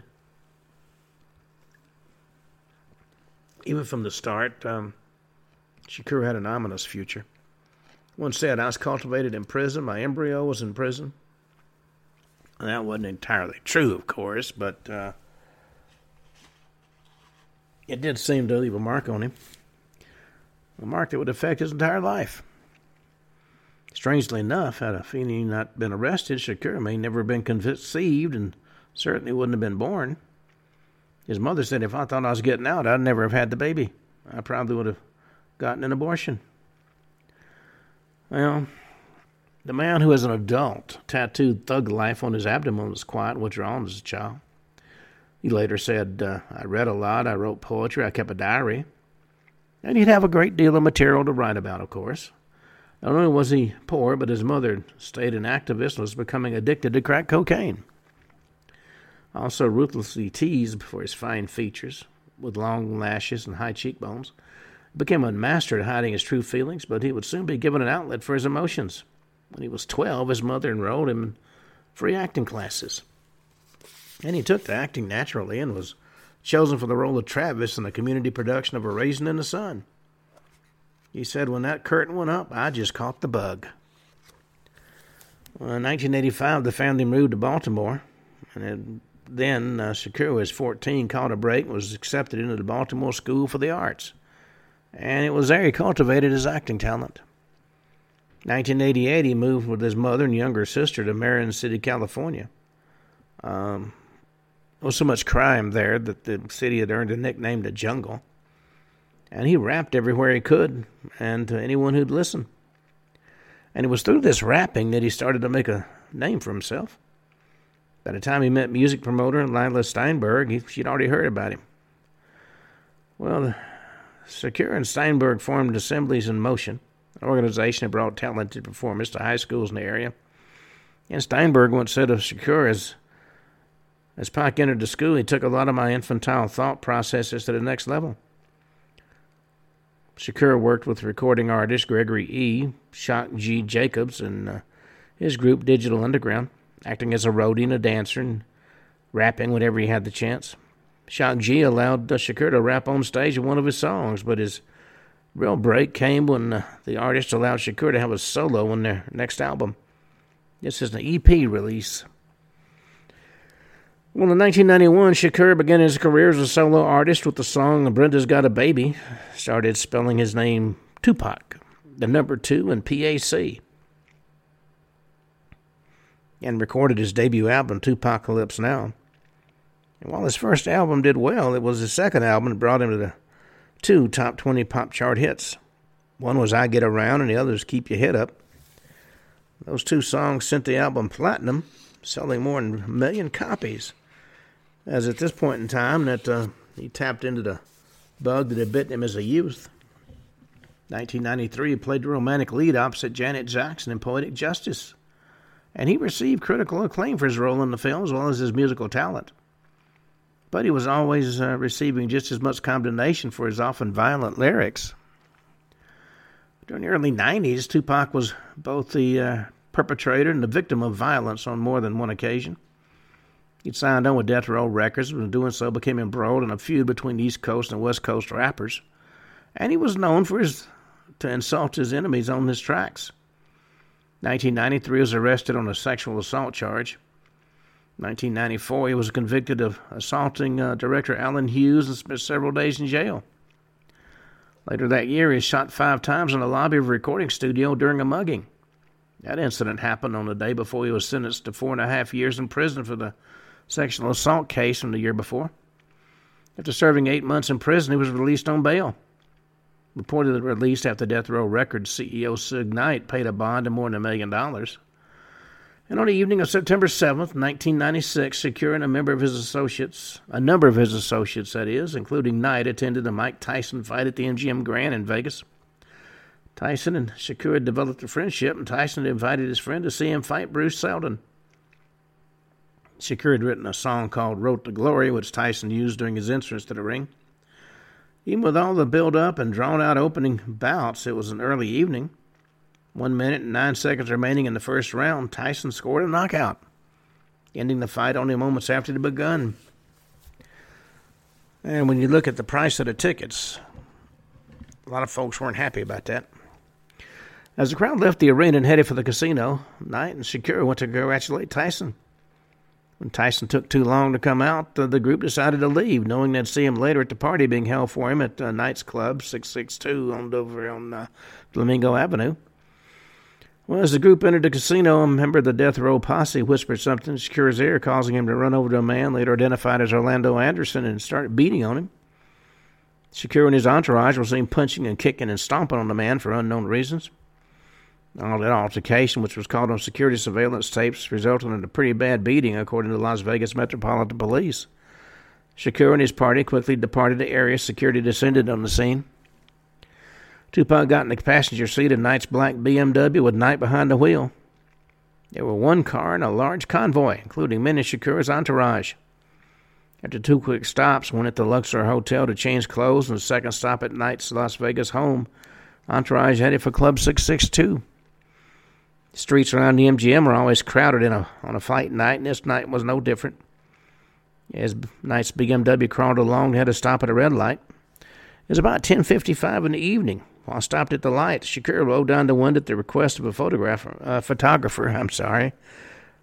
Even from the start, um, Shakur had an ominous future. One said, I was cultivated in prison. My embryo was in prison. And that wasn't entirely true, of course, but uh, it did seem to leave a mark on him. A mark that would affect his entire life. Strangely enough, had Afeni not been arrested, Shakur may never have been conceived and certainly wouldn't have been born. His mother said, if I thought I was getting out, I'd never have had the baby. I probably would have gotten an abortion. Well, the man who as an adult tattooed Thug Life on his abdomen was quiet and withdrawn as a child. He later said, uh, I read a lot, I wrote poetry, I kept a diary. And he'd have a great deal of material to write about, of course. Not only was he poor, but his mother stayed an activist and was becoming addicted to crack cocaine. Also ruthlessly teased for his fine features, with long lashes and high cheekbones. Became a master at hiding his true feelings, but he would soon be given an outlet for his emotions. When he was twelve, his mother enrolled him in free acting classes. And he took to acting naturally and was chosen for the role of Travis in the community production of A Raisin in the Sun. He said, when that curtain went up, I just caught the bug. Well, in nineteen eighty-five, the family moved to Baltimore, and had then, uh, Shakur was fourteen, caught a break, and was accepted into the Baltimore School for the Arts. And it was there he cultivated his acting talent. nineteen eighty-eight, he moved with his mother and younger sister to Marin City, California. Um, there was so much crime there that the city had earned a nickname, the Jungle. And he rapped everywhere he could, and to anyone who'd listen. And it was through this rapping that he started to make a name for himself. By the time he met music promoter Lila Steinberg, he, she'd already heard about him. Well, Shakur and Steinberg formed Assemblies in Motion, an organization that brought talented performers to high schools in the area. And Steinberg once said of Shakur, as, as Pac entered the school, he took a lot of my infantile thought processes to the next level. Shakur worked with recording artist Gregory E. Shock G. Jacobs and uh, his group Digital Underground, acting as a roadie and a dancer and rapping whenever he had the chance. Shock G allowed uh, Shakur to rap on stage in one of his songs, but his real break came when uh, the artist allowed Shakur to have a solo on their next album. This is an E P release. Well, in nineteen ninety-one, Shakur began his career as a solo artist with the song Brenda's Got a Baby. Started spelling his name Tupac, the number two in P A C. And recorded his debut album, Tupacalypse Now. And while his first album did well, it was his second album that brought him to the two top twenty pop chart hits. One was I Get Around and the other was Keep Your Head Up. Those two songs sent the album platinum, selling more than a million copies. As at this point in time that uh, he tapped into the bug that had bitten him as a youth. nineteen ninety-three, he played the romantic lead opposite Janet Jackson in Poetic Justice. And he received critical acclaim for his role in the film as well as his musical talent. But he was always uh, receiving just as much condemnation for his often violent lyrics. During the early nineties, Tupac was both the uh, perpetrator and the victim of violence on more than one occasion. He'd signed on with Death Row Records, and in doing so became embroiled in a feud between East Coast and West Coast rappers. And he was known for his to insult his enemies on his tracks. nineteen ninety-three, he was arrested on a sexual assault charge. nineteen ninety-four, he was convicted of assaulting uh, director Alan Hughes and spent several days in jail. Later that year, he was shot five times in the lobby of a recording studio during a mugging. That incident happened on the day before he was sentenced to four and a half years in prison for the sexual assault case from the year before. After serving eight months in prison, he was released on bail. Reportedly released after Death Row Records C E O Suge Knight paid a bond of more than a million dollars. And on the evening of September seventh, nineteen ninety-six, Shakur and a member of his associates, a number of his associates, that is, including Knight, attended a Mike Tyson fight at the M G M Grand in Vegas. Tyson and Shakur had developed a friendship, and Tyson had invited his friend to see him fight Bruce Seldon. Shakur had written a song called Road to Glory, which Tyson used during his entrance to the ring. Even with all the build-up and drawn-out opening bouts, it was an early evening. One minute and nine seconds remaining in the first round, Tyson scored a knockout, ending the fight only moments after it had begun. And when you look at the price of the tickets, a lot of folks weren't happy about that. As the crowd left the arena and headed for the casino, Knight and Shakur went to congratulate Tyson. When Tyson took too long to come out, the, the group decided to leave, knowing they'd see him later at the party being held for him at uh, Knight's Club, six six two, on over on uh, Flamingo Avenue. Well, as the group entered the casino, a member of the Death Row posse whispered something in Shakur's ear, causing him to run over to a man later identified as Orlando Anderson and start beating on him. Shakur and his entourage were seen punching and kicking and stomping on the man for unknown reasons. All that altercation, which was caught on security surveillance tapes, resulted in a pretty bad beating, according to Las Vegas Metropolitan Police. Shakur and his party quickly departed the area. Security descended on the scene. Tupac got in the passenger seat of Knight's black B M W with Knight behind the wheel. There were one car and a large convoy, including men in Shakur's entourage. After two quick stops, one at the Luxor Hotel to change clothes and a second stop at Knight's Las Vegas home, entourage headed for Club six six two. The streets around the M G M were always crowded in a, on a fight night, and this night was no different. As Knight's B M W crawled along, they had to stop at a red light. It was about ten fifty-five in the evening. While stopped at the light, Shakur rolled down the window at the request of a photographer, uh, photographer, I'm sorry,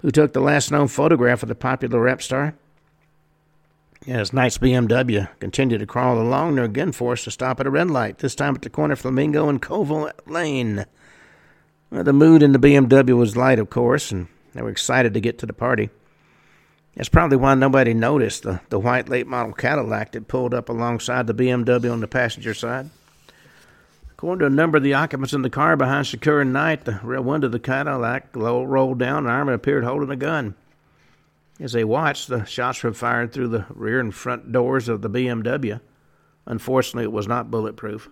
who took the last known photograph of the popular rap star. As Knight's B M W continued to crawl along, they were again forced to stop at a red light, this time at the corner of Flamingo and Colville Lane. Well, the mood in the B M W was light, of course, and they were excited to get to the party. That's probably why nobody noticed the, the white late-model Cadillac that pulled up alongside the B M W on the passenger side. According to a number of the occupants in the car behind Shakur and Knight, the rear window of the Cadillac rolled down, and Armin appeared holding a gun. As they watched, the shots were fired through the rear and front doors of the B M W. Unfortunately, it was not bulletproof,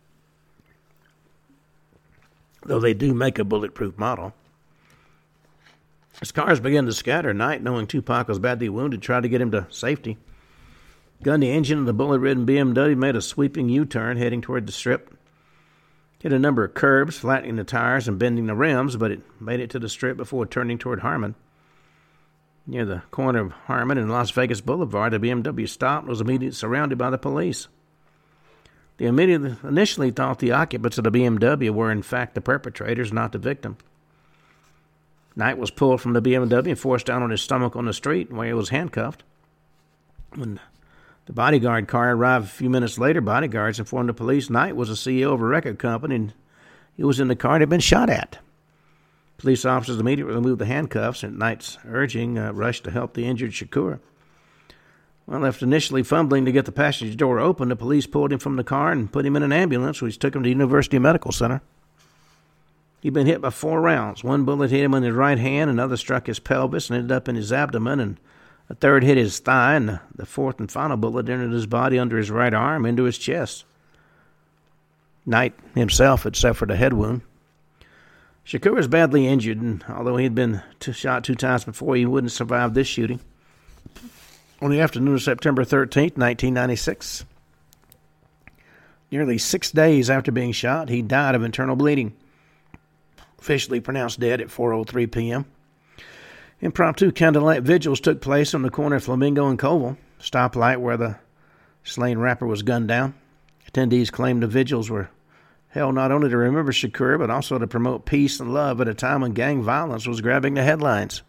though they do make a bulletproof model. As cars began to scatter, Knight, knowing Tupac was badly wounded, tried to get him to safety. Gunned the engine of the bullet-ridden B M W, made a sweeping U-turn heading toward the Strip. Hit a number of curbs, flattening the tires and bending the rims, but it made it to the Strip before turning toward Harmon. Near the corner of Harmon and Las Vegas Boulevard, the B M W stopped and was immediately surrounded by the police. They immediately initially thought the occupants of the B M W were in fact the perpetrators, not the victim. Knight was pulled from the B M W and forced down on his stomach on the street where he was handcuffed. When the bodyguard car arrived a few minutes later, bodyguards informed the police Knight was the C E O of a record company and he was in the car and had been shot at. Police officers immediately removed the handcuffs and, at Knight's urging, uh, rushed to help the injured Shakur. Well, after initially fumbling to get the passenger door open, the police pulled him from the car and put him in an ambulance, which took him to University Medical Center. He'd been hit by four rounds. One bullet hit him in his right hand, another struck his pelvis and ended up in his abdomen, and a third hit his thigh, and the fourth and final bullet entered his body under his right arm into his chest. Knight himself had suffered a head wound. Shakur was badly injured, and although he had been t- shot two times before, he wouldn't survive this shooting. On the afternoon of September thirteenth, nineteen ninety-six, nearly six days after being shot, he died of internal bleeding. Officially pronounced dead at four oh three p.m. Impromptu candlelight vigils took place on the corner of Flamingo and Colville, stoplight where the slain rapper was gunned down. Attendees claimed the vigils were held not only to remember Shakur, but also to promote peace and love at a time when gang violence was grabbing the headlines.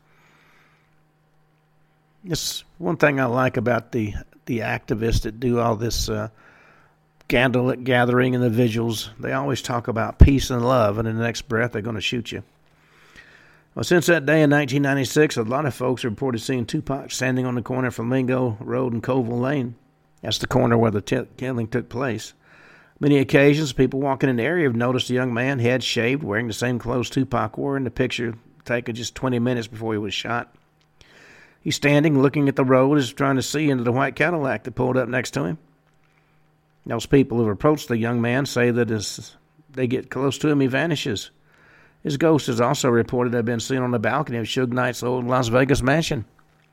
It's one thing I like about the, the activists that do all this uh, candlelit gathering and the vigils. They always talk about peace and love, and in the next breath, they're going to shoot you. Well, since that day in nineteen ninety-six, a lot of folks reported seeing Tupac standing on the corner of Flamingo Road and Colville Lane. That's the corner where the t- killing took place. Many occasions, people walking in the area have noticed a young man, head shaved, wearing the same clothes Tupac wore in the picture taken just twenty minutes before he was shot. He's standing, looking at the road, as trying to see into the white Cadillac that pulled up next to him. Those people who have approached the young man say that as they get close to him, he vanishes. His ghost is also reported to have been seen on the balcony of Suge Knight's old Las Vegas mansion.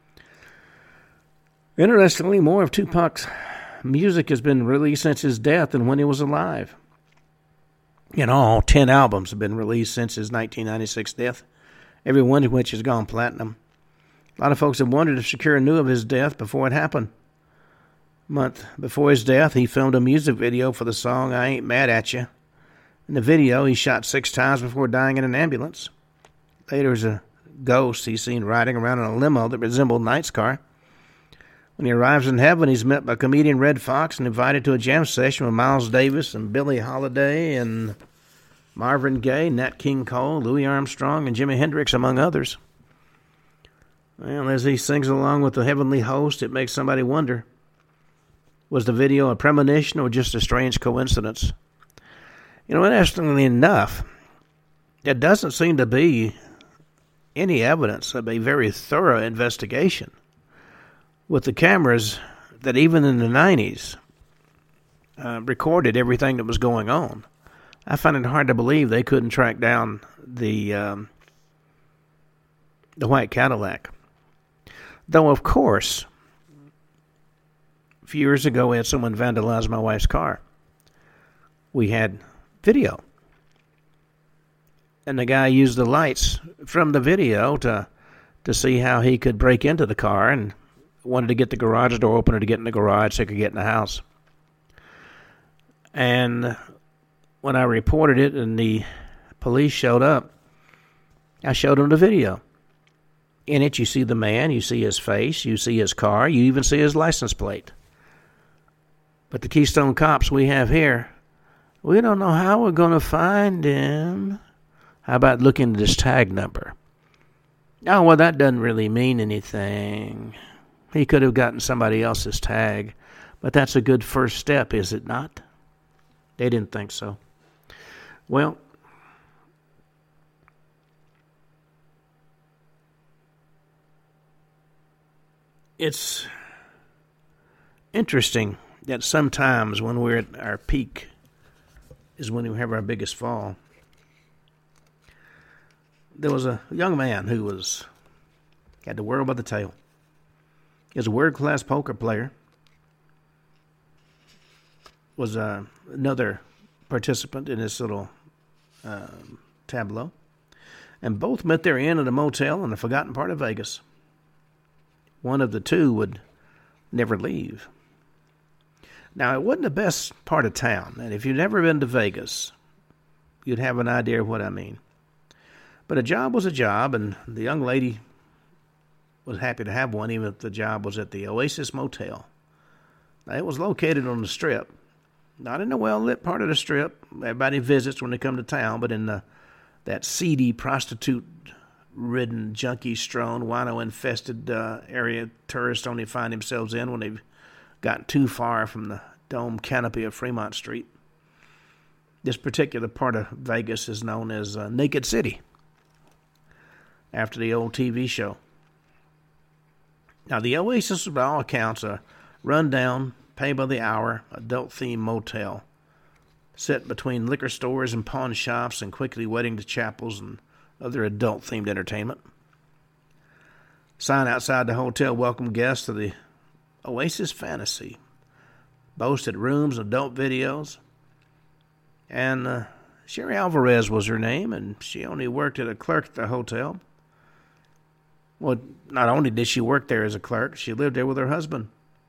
Interestingly, more of Tupac's music has been released since his death than when he was alive. In all, ten albums have been released since his nineteen ninety-six death, every one of which has gone platinum. A lot of folks have wondered if Shakur knew of his death before it happened. A month before his death, he filmed a music video for the song I Ain't Mad At Ya. In the video, he shot six times before dying in an ambulance. Later, as a ghost, he's seen riding around in a limo that resembled Knight's car. When he arrives in heaven, he's met by comedian Red Fox and invited to a jam session with Miles Davis and Billie Holiday and Marvin Gaye, Nat King Cole, Louis Armstrong, and Jimi Hendrix, among others. Well, as he sings along with the heavenly host, it makes somebody wonder, was the video a premonition or just a strange coincidence? You know, interestingly enough, there doesn't seem to be any evidence of a very thorough investigation with the cameras that even in the nineties uh, recorded everything that was going on. I find it hard to believe they couldn't track down the um, the white Cadillac. Though, of course, a few years ago we had someone vandalize my wife's car. We had video. And the guy used the lights from the video to to see how he could break into the car and wanted to get the garage door opener to get in the garage so he could get in the house. And when I reported it and the police showed up, I showed them the video. In it, you see the man, you see his face, you see his car, you even see his license plate. But the Keystone Cops we have here, we don't know how we're going to find him. How about looking at his tag number? Oh, well, that doesn't really mean anything. He could have gotten somebody else's tag, but that's a good first step, is it not? They didn't think so. Well, it's interesting that sometimes when we're at our peak is when we have our biggest fall. There was a young man who was had the world by the tail. He was a world-class poker player. Was uh, another participant in this little um, tableau. And both met their end at a motel in a forgotten part of Vegas. One of the two would never leave. Now, it wasn't the best part of town. And if you've never been to Vegas, you'd have an idea of what I mean. But a job was a job, and the young lady was happy to have one, even if the job was at the Oasis Motel. Now, it was located on the Strip. Not in the well-lit part of the Strip. Everybody visits when they come to town, but in the, that seedy, prostitute-ridden, junkie-strewn, wino-infested uh, area tourists only find themselves in when they've gotten too far from the dome canopy of Fremont Street. This particular part of Vegas is known as uh, Naked City, after the old T V show. Now, the Oasis, by all accounts, a run-down, pay-by-the-hour, adult-themed motel set between liquor stores and pawn shops and quickly wedding to chapels and other adult-themed entertainment. Sign outside the hotel welcomed guests to the Oasis Fantasy. Boasted rooms, adult videos. And uh, Sherry Alvarez was her name, and she only worked as a clerk at the hotel. Well, not only did she work there as a clerk, she lived there with her husband.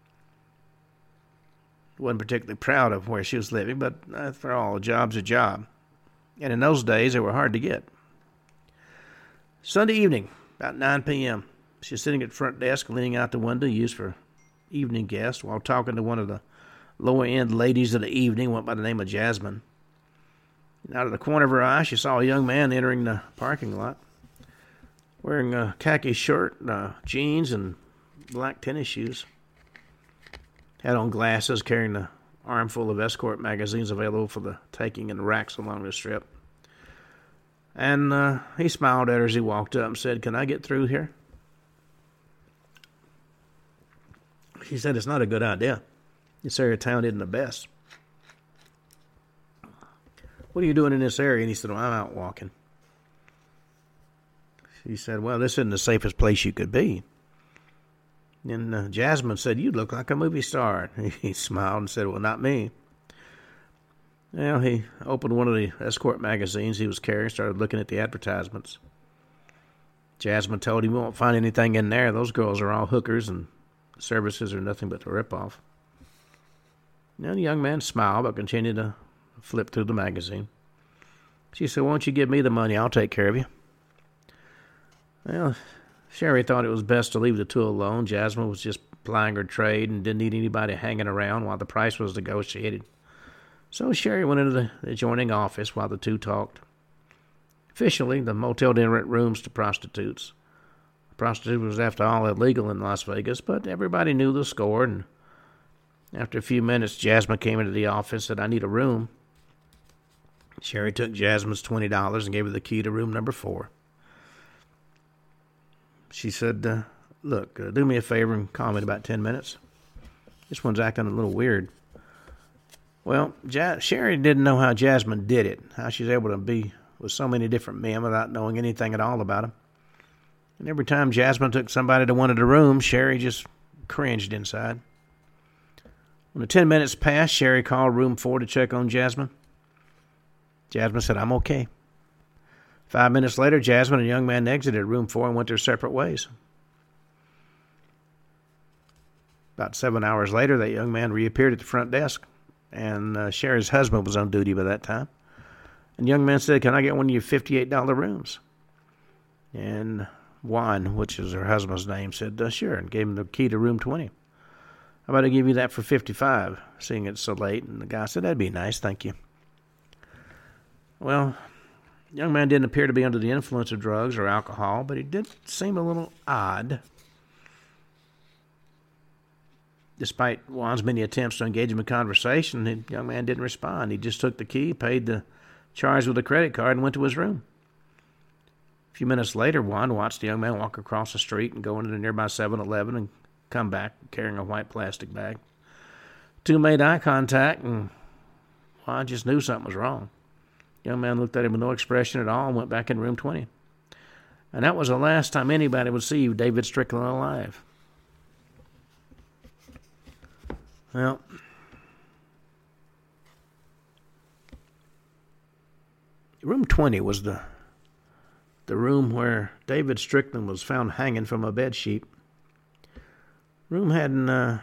Wasn't particularly proud of where she was living, but after all, a job's a job. And in those days, they were hard to get. Sunday evening, about nine p.m., she's sitting at the front desk, leaning out the window, used for evening guests, while talking to one of the lower-end ladies of the evening, went by the name of Jasmine. And out of the corner of her eye, she saw a young man entering the parking lot, wearing a khaki shirt, uh, jeans, and black tennis shoes. Had on glasses, carrying an armful of escort magazines available for the taking in racks along the Strip. And uh, he smiled at her as he walked up and said, "Can I get through here?" She said, "It's not a good idea. This area of town isn't the best." "What are you doing in this area?" And he said, "Well, I'm out walking." She said, "Well, this isn't the safest place you could be." And uh, Jasmine said, "You look like a movie star." He smiled and said, "Well, not me." Well, he opened one of the escort magazines he was carrying, started looking at the advertisements. Jasmine told him he won't find anything in there. Those girls are all hookers, and services are nothing but a ripoff. And the young man smiled, but continued to flip through the magazine. She said, "Why don't you give me the money? I'll take care of you." Well, Sherry thought it was best to leave the two alone. Jasmine was just plying her trade and didn't need anybody hanging around while the price was negotiated. So Sherry went into the adjoining office while the two talked. Officially, the motel didn't rent rooms to prostitutes. Prostitution was, after all, illegal in Las Vegas, but everybody knew the score, and after a few minutes, Jasmine came into the office and said, "I need a room." Sherry took Jasmine's twenty dollars and gave her the key to room number four. She said, uh, "Look, uh, do me a favor and call me in about ten minutes. This one's acting a little weird." Well, ja- Sherry didn't know how Jasmine did it, how she's able to be with so many different men without knowing anything at all about them. And every time Jasmine took somebody to one of the rooms, Sherry just cringed inside. When the ten minutes passed, Sherry called room four to check on Jasmine. Jasmine said, "I'm okay." Five minutes later, Jasmine and a young man exited room four and went their separate ways. About seven hours later, that young man reappeared at the front desk, and uh, Sherry's husband was on duty by that time. And the young man said, "Can I get one of your fifty-eight dollars rooms?" And Juan, which is her husband's name, said, uh, sure, and gave him the key to room twenty. How about I give you that for fifty-five, seeing it's so late? And the guy said, that'd be nice, thank you. Well, the young man didn't appear to be under the influence of drugs or alcohol, but he did seem a little odd. Despite Juan's many attempts to engage him in conversation, the young man didn't respond. He just took the key, paid the charge with a credit card, and went to his room. A few minutes later, Juan watched the young man walk across the street and go into the nearby seven eleven and come back carrying a white plastic bag. Two made eye contact, and Juan just knew something was wrong. The young man looked at him with no expression at all and went back in room twenty. And that was the last time anybody would see David Strickland alive. Well, room twenty was the the room where David Strickland was found hanging from a bedsheet. Room hadn't uh,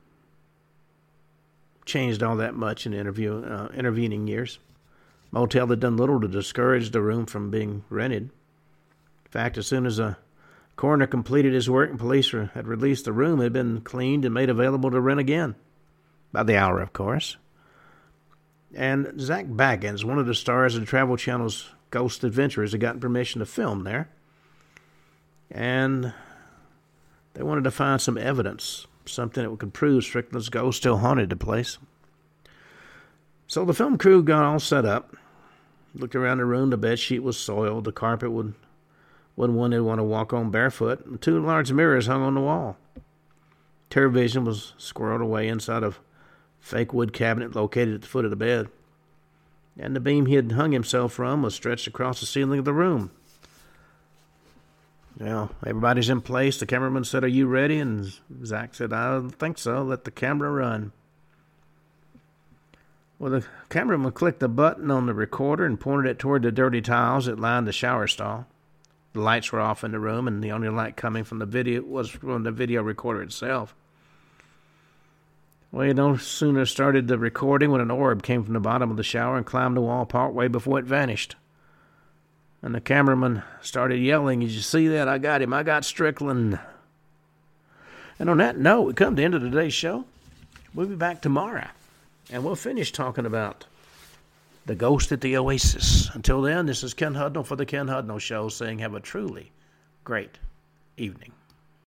changed all that much in interview, uh, intervening years. Motel had done little to discourage the room from being rented. In fact, as soon as a coroner completed his work and police had released the room, it had been cleaned and made available to rent again. By the hour, of course. And Zach Baggins, one of the stars of the Travel Channel's Ghost Adventures, had gotten permission to film there. And they wanted to find some evidence, something that could prove Strickland's ghost still haunted the place. So the film crew got all set up. Looked around the room. The bed sheet was soiled. The carpet would, wasn't one they'd want to walk on barefoot. And two large mirrors hung on the wall. Television was squirreled away inside of fake wood cabinet located at the foot of the bed. And the beam he had hung himself from was stretched across the ceiling of the room. Well, everybody's in place. The cameraman said, are you ready? And Zach said, I don't think so. Let the camera run. Well, the cameraman clicked the button on the recorder and pointed it toward the dirty tiles that lined the shower stall. The lights were off in the room, and the only light coming from the video was from the video recorder itself. Well, you no sooner started the recording when an orb came from the bottom of the shower and climbed the wall partway before it vanished. And the cameraman started yelling, did you see that? I got him. I got Strickland. And on that note, we come to the end of today's show. We'll be back tomorrow, and we'll finish talking about the ghost at the Oasis. Until then, this is Ken Hudnall for the Ken Hudnall Show saying have a truly great evening.